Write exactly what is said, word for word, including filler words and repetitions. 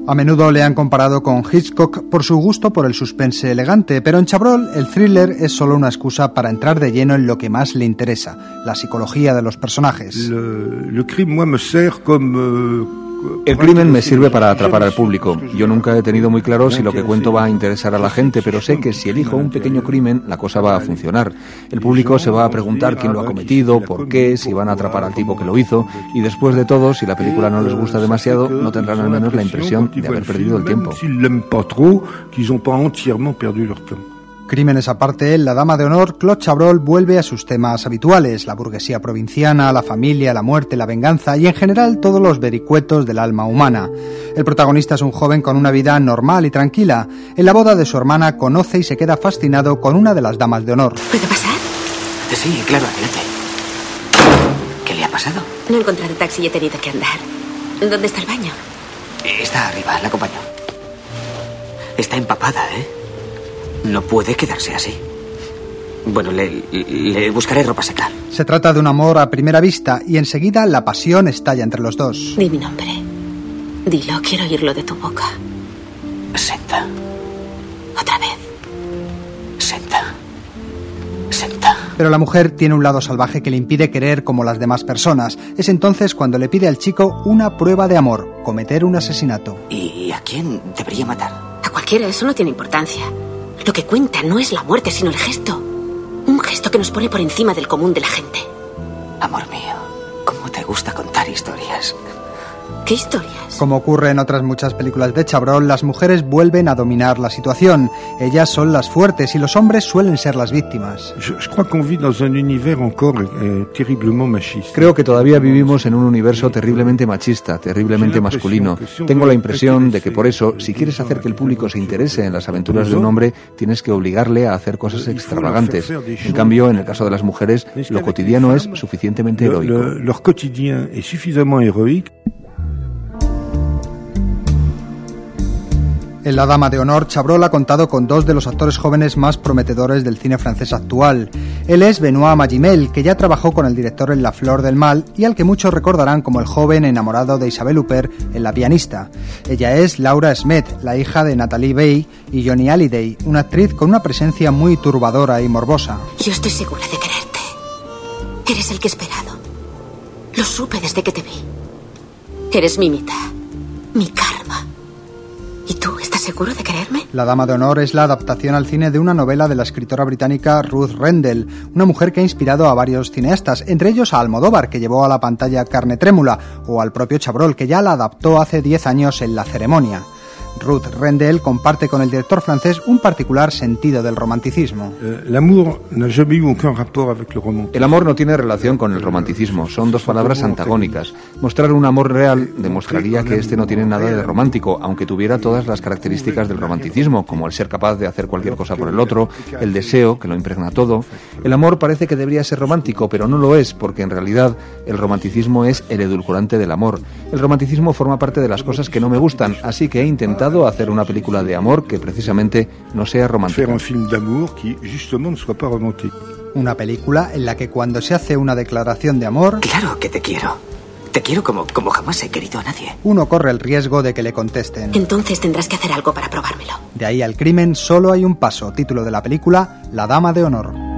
A menudo le han comparado con Hitchcock por su gusto por el suspense elegante, pero en Chabrol el thriller es solo una excusa para entrar de lleno en lo que más le interesa, la psicología de los personajes. Le, le crime, moi, me sert comme, euh... El crimen me sirve para atrapar al público. Yo nunca he tenido muy claro si lo que cuento va a interesar a la gente, pero sé que si elijo un pequeño crimen, la cosa va a funcionar. El público se va a preguntar quién lo ha cometido, por qué, si van a atrapar al tipo que lo hizo, y después de todo, si la película no les gusta demasiado, no tendrán al menos la impresión de haber perdido el tiempo. Crímenes aparte, en La Dama de Honor, Claude Chabrol vuelve a sus temas habituales, la burguesía provinciana, la familia, la muerte, la venganza y en general todos los vericuetos del alma humana. El protagonista es un joven con una vida normal y tranquila. En la boda de su hermana conoce y se queda fascinado con una de las damas de honor. ¿Puedo pasar? Sí, claro, adelante. ¿Qué le ha pasado? No he encontrado taxi y he tenido que andar. ¿Dónde está el baño? Está arriba, la acompaño. Está empapada, ¿eh? No puede quedarse así. Bueno, le, le buscaré ropa seca. Se trata de un amor a primera vista y enseguida la pasión estalla entre los dos. Di mi nombre. Dilo, quiero oírlo de tu boca. Senta. Otra vez. Senta. Senta. Pero la mujer tiene un lado salvaje que le impide querer como las demás personas. Es entonces cuando le pide al chico una prueba de amor, cometer un asesinato. ¿Y a quién debería matar? A cualquiera, eso no tiene importancia. Lo que cuenta no es la muerte, sino el gesto. Un gesto que nos pone por encima del común de la gente. Amor mío, ¿cómo te gusta contar historias? ¿Qué historias? Como ocurre en otras muchas películas de Chabrol, las mujeres vuelven a dominar la situación. Ellas son las fuertes y los hombres suelen ser las víctimas. Creo que todavía vivimos en un universo terriblemente machista, terriblemente masculino. Tengo la impresión de que por eso, si quieres hacer que el público se interese en las aventuras de un hombre, tienes que obligarle a hacer cosas extravagantes. En cambio, en el caso de las mujeres, lo cotidiano es suficientemente heroico. En La Dama de Honor, Chabrol ha contado con dos de los actores jóvenes más prometedores del cine francés actual. Él es Benoît Magimel, que ya trabajó con el director en La Flor del Mal y al que muchos recordarán como el joven enamorado de Isabelle Huppert en La pianista. Ella es Laura Smet, la hija de Nathalie Baye y Johnny Hallyday, una actriz con una presencia muy turbadora y morbosa. Yo estoy segura de quererte. Eres el que he esperado. Lo supe desde que te vi. Eres mi mitad, mi karma. ¿Y tú estás seguro de quererme? La Dama de Honor es la adaptación al cine de una novela de la escritora británica Ruth Rendell, una mujer que ha inspirado a varios cineastas, entre ellos a Almodóvar, que llevó a la pantalla Carne Trémula, o al propio Chabrol, que ya la adaptó hace diez años en La Ceremonia. Ruth Rendell comparte con el director francés un particular sentido del romanticismo. El amor no tiene relación con el romanticismo, son dos palabras antagónicas. Mostrar un amor real demostraría que este no tiene nada de romántico, aunque tuviera todas las características del romanticismo, como el ser capaz de hacer cualquier cosa por el otro, el deseo, que lo impregna todo. El amor parece que debería ser romántico, pero no lo es, porque en realidad el romanticismo es el edulcorante del amor. El romanticismo forma parte de las cosas que no me gustan, así que he intentado hacer una película de amor que precisamente no sea romántica. Una película en la que cuando se hace una declaración de amor... Claro que te quiero. Te quiero como, como jamás he querido a nadie. Uno corre el riesgo de que le contesten. Entonces tendrás que hacer algo para probármelo. De ahí al crimen solo hay un paso. Título de la película: La Dama de Honor.